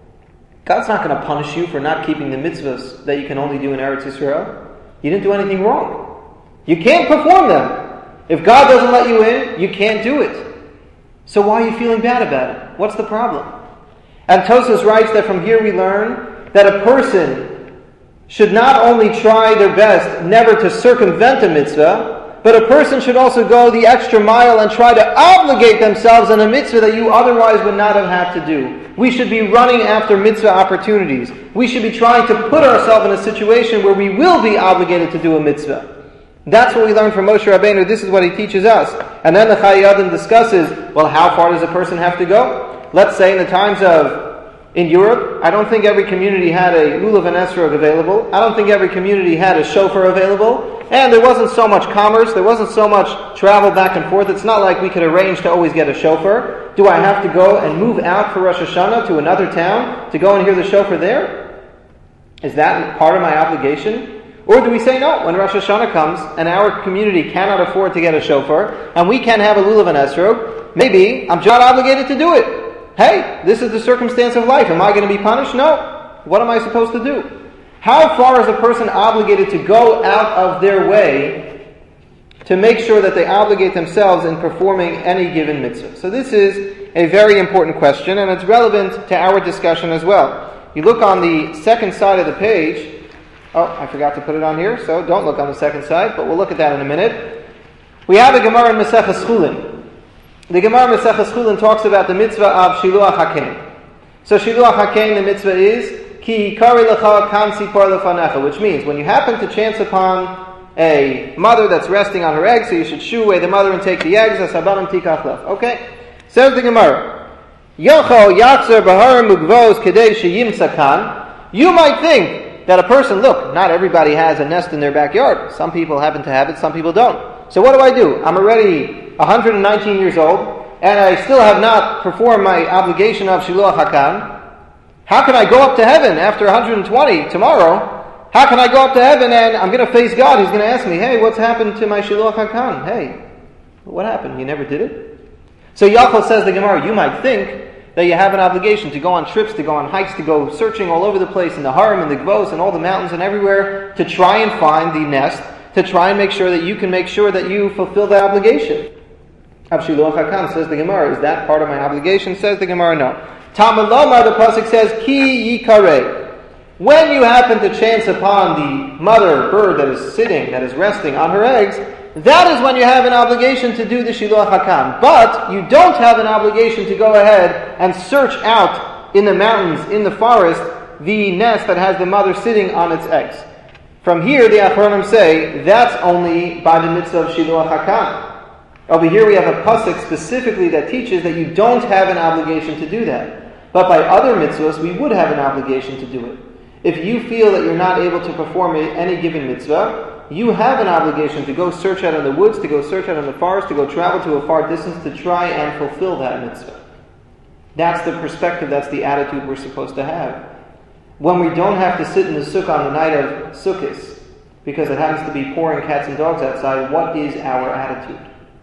God's not going to punish you for not keeping the mitzvahs that you can only do in Eretz Yisrael. You didn't do anything wrong. You can't perform them. If God doesn't let you in, you can't do it. So why are you feeling bad about it? What's the problem? And Tosfos writes that from here we learn that a person should not only try their best never to circumvent a mitzvah, but a person should also go the extra mile and try to obligate themselves in a mitzvah that you otherwise would not have had to do. We should be running after mitzvah opportunities. We should be trying to put ourselves in a situation where we will be obligated to do a mitzvah. That's what we learn from Moshe Rabbeinu. This is what he teaches us. And then the Chayei Adam discusses, well, how far does a person have to go? Let's say in the times of in Europe, I don't think every community had a lulav and esrog available. I don't think every community had a shofar available. And there wasn't so much commerce. There wasn't so much travel back and forth. It's not like we could arrange to always get a shofar. Do I have to go and move out for Rosh Hashanah to another town to go and hear the shofar there? Is that part of my obligation? Or do we say no, when Rosh Hashanah comes and our community cannot afford to get a shofar and we can have a lulav and esrog, maybe I'm not obligated to do it. Hey, this is the circumstance of life. Am I going to be punished? No. What am I supposed to do? How far is a person obligated to go out of their way to make sure that they obligate themselves in performing any given mitzvah? So this is a very important question, and it's relevant to our discussion as well. You look on the second side of the page. Oh, I forgot to put it on here, so don't look on the second side, but we'll look at that in a minute. We have a Gemara in Maseches Chulin. The Gemara Maseches Chulin talks about the mitzvah of Shiluach HaKen. So Shiluach HaKen, the mitzvah is Ki Kari Lecha Kan Sipor Lefanecha, which means when you happen to chance upon a mother that's resting on her eggs, so you should shoo away the mother and take the eggs. Asabanim Tikach Lef. Okay? Says the Gemara, Yocho Yatzer Bahar Mugvos Kedei Sheyimtza Kan. You might think that a person, look, not everybody has a nest in their backyard. Some people happen to have it, some people don't. So what do? I'm already 119 years old, and I still have not performed my obligation of Shiluach HaKan. How can I go up to heaven after 120 tomorrow? How can I go up to heaven and I'm going to face God? He's going to ask me, hey, what's happened to my Shiluach HaKan? Hey, what happened? You never did it? So Yachol says the Gemara, you might think that you have an obligation to go on trips, to go on hikes, to go searching all over the place in the Harim and the Gvos and all the mountains and everywhere to try and find the nest, to try and make sure that you can make sure that you fulfill that obligation. Of Shiluach HaKan, says the Gemara, is that part of my obligation? Says the Gemara, no. Talmud Lomar, the pasuk says, Ki Yikareh. When you happen to chance upon the mother bird that is sitting, that is resting on her eggs, that is when you have an obligation to do the Shiluach HaKan. But you don't have an obligation to go ahead and search out in the mountains, in the forest, the nest that has the mother sitting on its eggs. From here, the Achronim say, that's only by the mitzvah of Shiluach HaKan. Over here we have a pasuk specifically that teaches that you don't have an obligation to do that. But by other mitzvahs, we would have an obligation to do it. If you feel that you're not able to perform any given mitzvah, you have an obligation to go search out in the woods, to go search out in the forest, to go travel to a far distance to try and fulfill that mitzvah. That's the perspective, that's the attitude we're supposed to have. when we don't have to sit in the sukkah on the night of Sukkot, because it happens to be pouring cats and dogs outside, what is our attitude?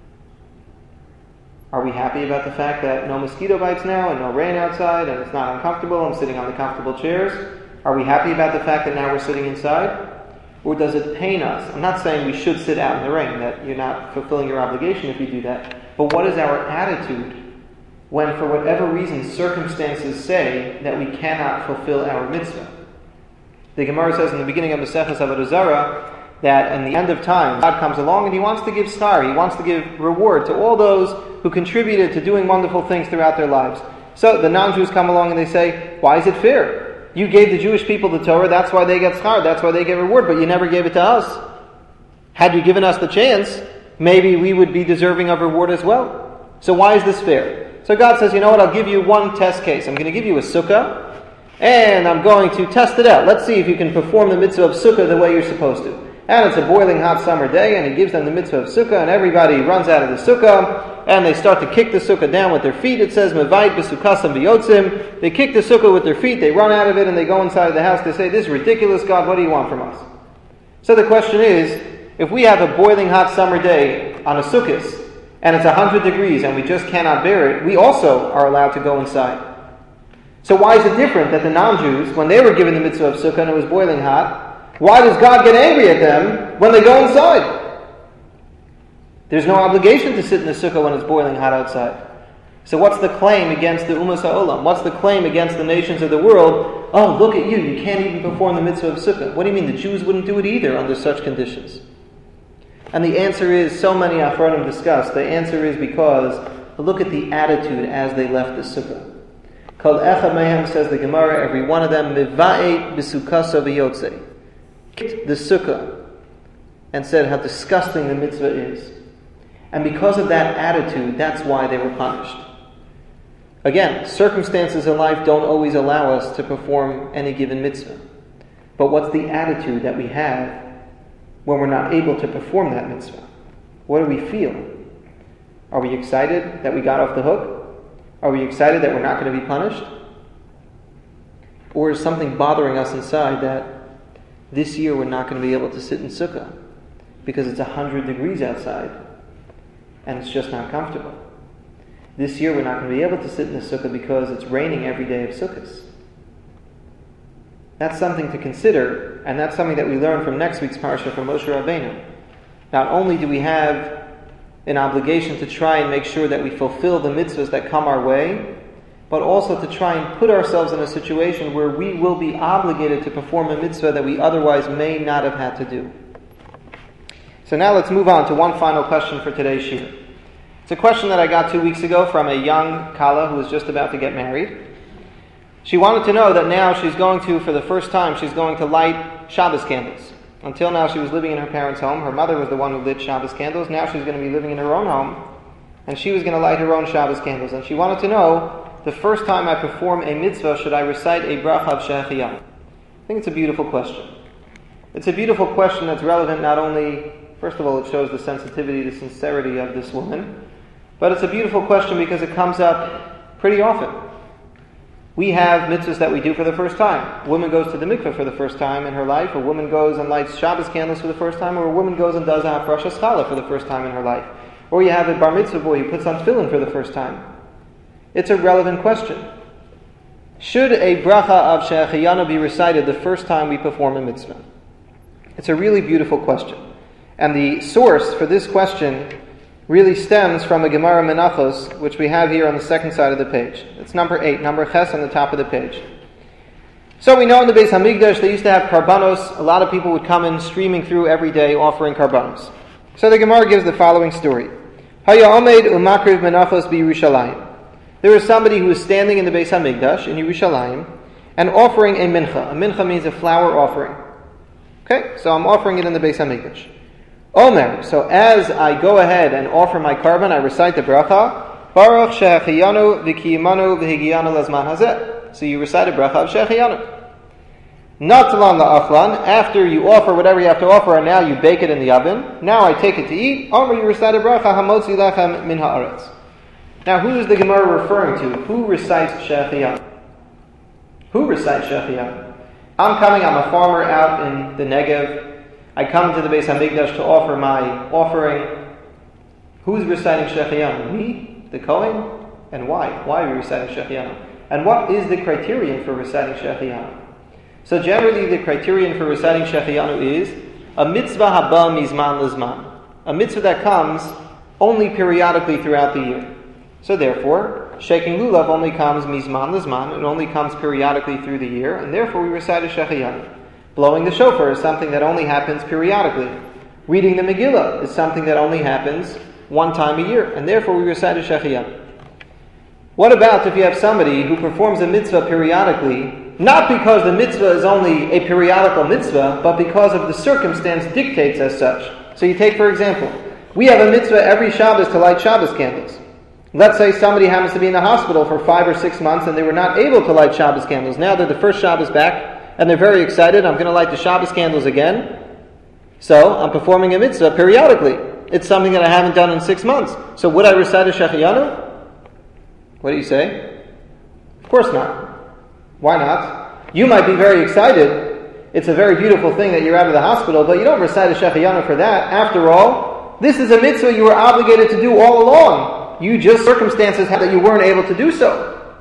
Are we happy about the fact that no mosquito bites now and no rain outside and it's not uncomfortable, I'm sitting on the comfortable chairs? Are we happy about the fact that now we're sitting inside? Or does it pain us? I'm not saying we should sit out in the rain, that you're not fulfilling your obligation if you do that. But what is our attitude when, for whatever reason, circumstances say that we cannot fulfill our mitzvah? The Gemara says in the beginning of Maseches Avodah Zarah that in the end of time, God comes along and He wants to give schar, He wants to give reward to all those who contributed to doing wonderful things throughout their lives. So the non-Jews come along and they say, why is it fair? You gave the Jewish people the Torah, that's why they get schar, that's why they get reward, but you never gave it to us. Had you given us the chance, maybe we would be deserving of reward as well. So why is this fair? So God says, you know what, I'll give you one test case. I'm going to give you a sukkah, and I'm going to test it out. Let's see if you can perform the mitzvah of sukkah the way you're supposed to. And it's a boiling hot summer day, and He gives them the mitzvah of sukkah, and everybody runs out of the sukkah, and they start to kick the sukkah down with their feet. It says, Mevayit b'sukkasam v'yotzim. They kick the sukkah with their feet, they run out of it, and they go inside the house. They say, this is ridiculous, God, what do you want from us? So the question is, if we have a boiling hot summer day on a sukkah, and it's 100 degrees, and we just cannot bear it, we also are allowed to go inside. So why is it different that the non-Jews, when they were given the mitzvah of sukkah and it was boiling hot, why does God get angry at them when they go inside? There's no obligation to sit in the sukkah when it's boiling hot outside. So what's the claim against the Ummas HaOlam? What's the claim against the nations of the world? Oh, look at you, you can't even perform the mitzvah of sukkah. What do you mean? The Jews wouldn't do it either under such conditions. And the answer is, so many Achronim discussed, the answer is because look at the attitude as they left the sukkah. Kol echad mehem, says the Gemara, every one of them, miva'et b'sukkasa v'yotzei, kicked the sukkah and said how disgusting the mitzvah is. And because of that attitude, that's why they were punished. Again, circumstances in life don't always allow us to perform any given mitzvah. But what's the attitude that we have when we're not able to perform that mitzvah? What do we feel? Are we excited that we got off the hook? Are we excited that we're not going to be punished? Or is something bothering us inside that this year we're not going to be able to sit in sukkah because it's 100 degrees outside and it's just not comfortable? This year we're not going to be able to sit in the sukkah because it's raining every day of Sukkot. That's something to consider, and that's something that we learn from next week's parasha from Moshe Rabbeinu. Not only do we have an obligation to try and make sure that we fulfill the mitzvahs that come our way, but also to try and put ourselves in a situation where we will be obligated to perform a mitzvah that we otherwise may not have had to do. So now let's move on to one final question for today's shiur. It's a question that I got 2 weeks ago from a young Kala who was just about to get married. She wanted to know that now she's going to, for the first time, she's going to light Shabbos candles. Until now she was living in her parents' home. Her mother was the one who lit Shabbos candles. Now she's going to be living in her own home, and she was going to light her own Shabbos candles. And she wanted to know, the first time I perform a mitzvah, should I recite a bracha of Shehecheyanu? I think it's a beautiful question. It's a beautiful question that's relevant not only, first of all, it shows the sensitivity, the sincerity of this woman, but it's a beautiful question because it comes up pretty often. We have mitzvahs that we do for the first time. A woman goes to the mikveh for the first time in her life. A woman goes and lights Shabbos candles for the first time. Or a woman goes and does a hafrashas challah for the first time in her life. Or you have a bar mitzvah boy who puts on tefillin for the first time. It's a relevant question. Should a bracha of Shehecheyanu be recited the first time we perform a mitzvah? It's a really beautiful question. And the source for this question really stems from a Gemara Menachos, which we have here on the second side of the page. It's number 8, number Ches on the top of the page. So we know in the Beis Hamikdash they used to have karbanos. A lot of people would come in streaming through every day offering karbanos. So the Gemara gives the following story. Haya omed umakriv menachos b'Yerushalayim. There was somebody who was standing in the Beis Hamikdash in Yerushalayim and offering a mincha. A mincha means a flour offering. Okay, so I'm offering it in the Beis Hamikdash. Omer, so as I go ahead and offer my carbon, I recite the bracha, Baruch Shehecheyanu v'kiyimanu v'higiyanu lazman hazeh. So you recite a bracha of Shehecheyanu. Natlan la'achlan, after you offer whatever you have to offer, and now you bake it in the oven, now I take it to eat, Omer, you recite a bracha, hamotzi lechem min ha'aretz. Now who is the Gemara referring to? Who recites Shehecheyanu? Who recites Shehecheyanu? I'm a farmer out in the Negev. I come to the Beis HaMikdash to offer my offering. Who's reciting Shechianu? Me? The Kohen? And why? Why are we reciting Shechianu? And what is the criterion for reciting Shechianu? So generally the criterion for reciting Shechianu is a mitzvah haba mizman lizman. A mitzvah that comes only periodically throughout the year. So therefore, shaking lulav only comes mizman lizman. It only comes periodically through the year. And therefore we recite a Shechianu. Blowing the shofar is something that only happens periodically. Reading the Megillah is something that only happens one time a year. And therefore we recite a Shechianu. What about if you have somebody who performs a mitzvah periodically, not because the mitzvah is only a periodical mitzvah, but because of the circumstance dictates as such. So you take, for example, we have a mitzvah every Shabbos to light Shabbos candles. Let's say somebody happens to be in the hospital for 5 or 6 months and they were not able to light Shabbos candles. Now they're the first Shabbos back and they're very excited. I'm going to light the Shabbos candles again. So I'm performing a mitzvah periodically. It's something that I haven't done in 6 months. So would I recite a Shechianu? What do you say? Of course not. Why not? You might be very excited. It's a very beautiful thing that you're out of the hospital, but you don't recite a Shechianu for that. After all, this is a mitzvah you were obligated to do all along. You just circumstances had that you weren't able to do so.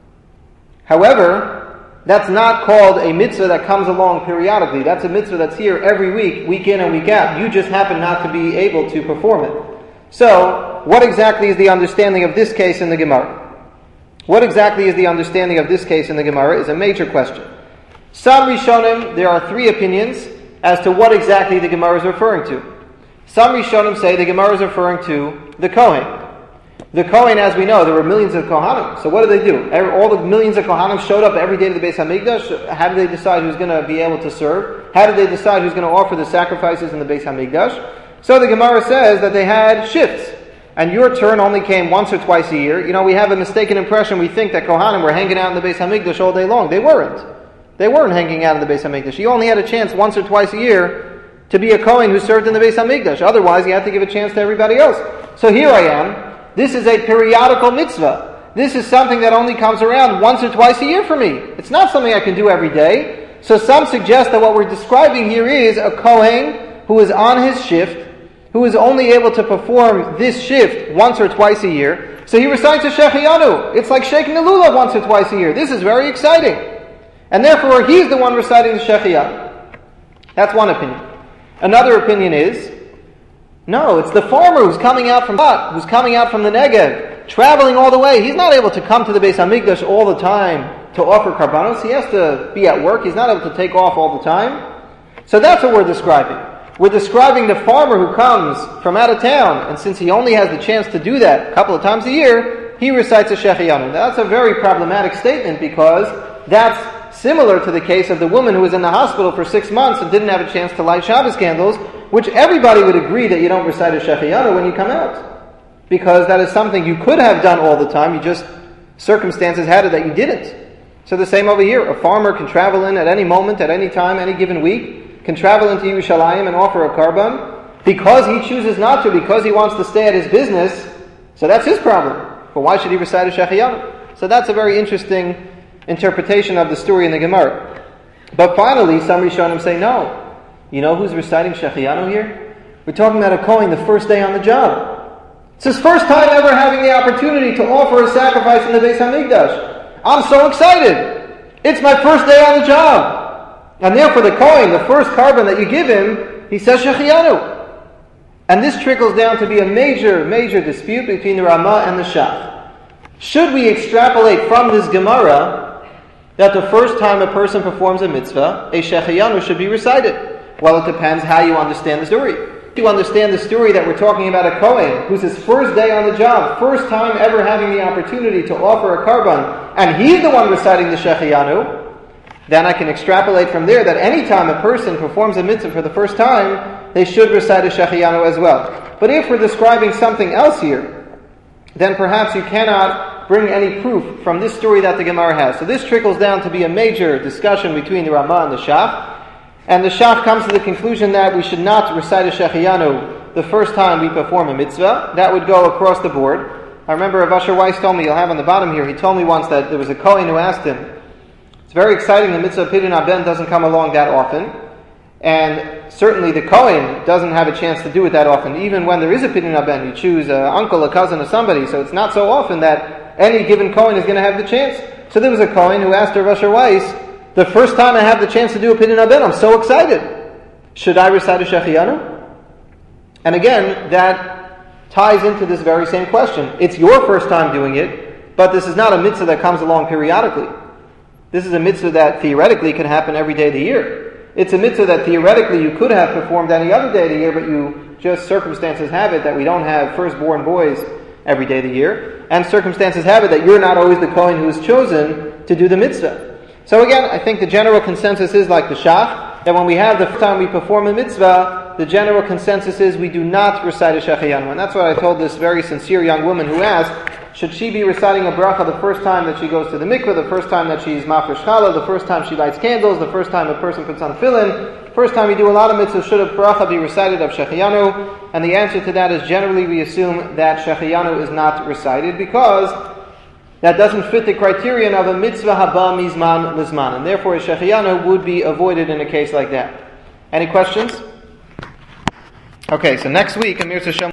However, that's not called a mitzvah that comes along periodically. That's a mitzvah that's here every week in and week out. You just happen not to be able to perform it. So, what exactly is the understanding of this case in the Gemara? What exactly is the understanding of this case in the Gemara is a major question. Some Rishonim, there are 3 opinions as to what exactly the Gemara is referring to. Some Rishonim say the Gemara is referring to the Kohen. The Kohen, as we know, there were millions of Kohanim. So what did they do? All the millions of Kohanim showed up every day to the Beis HaMikdash. How did they decide who's going to be able to serve? How did they decide who's going to offer the sacrifices in the Beis HaMikdash? So the Gemara says that they had shifts. And your turn only came once or twice a year. You know, we have a mistaken impression. We think that Kohanim were hanging out in the Beis HaMikdash all day long. They weren't. They weren't hanging out in the Beis HaMikdash. You only had a chance once or twice a year to be a Kohen who served in the Beis HaMikdash. Otherwise, you had to give a chance to everybody else. So here I am. This is a periodical mitzvah. This is something that only comes around once or twice a year for me. It's not something I can do every day. So some suggest that what we're describing here is a Kohen who is on his shift, who is only able to perform this shift once or twice a year. So he recites a Shechianu. It's like shaking the lulav once or twice a year. This is very exciting. And therefore, he's the one reciting the Shechianu. That's one opinion. Another opinion is, no, it's the farmer who's coming out from who's coming out from the Negev, traveling all the way. He's not able to come to the Beis HaMikdash all the time to offer karbanos. He has to be at work. He's not able to take off all the time. So that's what we're describing. We're describing the farmer who comes from out of town, and since he only has the chance to do that a couple of times a year, he recites a Shechianu. That's a very problematic statement because that's similar to the case of the woman who was in the hospital for 6 months and didn't have a chance to light Shabbos candles, which everybody would agree that you don't recite a Shechianu when you come out. Because that is something you could have done all the time, you just, circumstances had it that you didn't. So the same over here. A farmer can travel in at any moment, at any time, any given week, can travel into Yerushalayim and offer a karban because he chooses not to, because he wants to stay at his business. So that's his problem. But why should he recite a Shechianu? So that's a very interesting interpretation of the story in the Gemara. But finally, some Rishonim say no. You know who's reciting Shechianu here? We're talking about a Kohen the first day on the job. It's his first time ever having the opportunity to offer a sacrifice in the Beis HaMikdash. I'm so excited. It's my first day on the job. And therefore the Kohen, the first karban that you give him, he says Shechianu. And this trickles down to be a major, major dispute between the Ramah and the Shach. Should we extrapolate from this Gemara that the first time a person performs a mitzvah, a Shechianu should be recited? Well, it depends how you understand the story. If you understand the story that we're talking about a Kohen, who's his first day on the job, first time ever having the opportunity to offer a karban, and he's the one reciting the Shechianu, then I can extrapolate from there that any time a person performs a mitzvah for the first time, they should recite a Shechianu as well. But if we're describing something else here, then perhaps you cannot bring any proof from this story that the Gemara has. So this trickles down to be a major discussion between the Ramah and the Shach. And the Shach comes to the conclusion that we should not recite a Shechianu the first time we perform a mitzvah. That would go across the board. I remember Rav Asher Weiss told me, you'll have on the bottom here, he told me once that there was a Kohen who asked him, it's very exciting. The mitzvah of Pidyon Haben doesn't come along that often. And certainly the Kohen doesn't have a chance to do it that often. Even when there is a Pidyon Haben, you choose an uncle, a cousin, or somebody. So it's not so often that any given Kohen is going to have the chance. So there was a Kohen who asked Rav Asher Weiss, the first time I have the chance to do a Pidyon Haben, I'm so excited. Should I recite a Shechianu? And again, that ties into this very same question. It's your first time doing it, but this is not a mitzvah that comes along periodically. This is a mitzvah that theoretically can happen every day of the year. It's a mitzvah that theoretically you could have performed any other day of the year, but you just circumstances have it that we don't have firstborn boys every day of the year, and circumstances have it that you're not always the Kohen who is chosen to do the mitzvah. So again, I think the general consensus is like the Shach, that when we have the first time we perform a mitzvah, the general consensus is we do not recite a Shechianu. And that's what I told this very sincere young woman who asked, should she be reciting a bracha the first time that she goes to the mikveh, the first time that she's mafresh challah, the first time she lights candles, the first time a person puts on tefillin, first time you do a lot of mitzvahs, should a bracha be recited of Shechianu? And the answer to that is generally we assume that Shechianu is not recited because that doesn't fit the criterion of a mitzvah haba mizman lizman. And therefore a Shechianu would be avoided in a case like that. Any questions? Okay, so next week, Amir Tashem.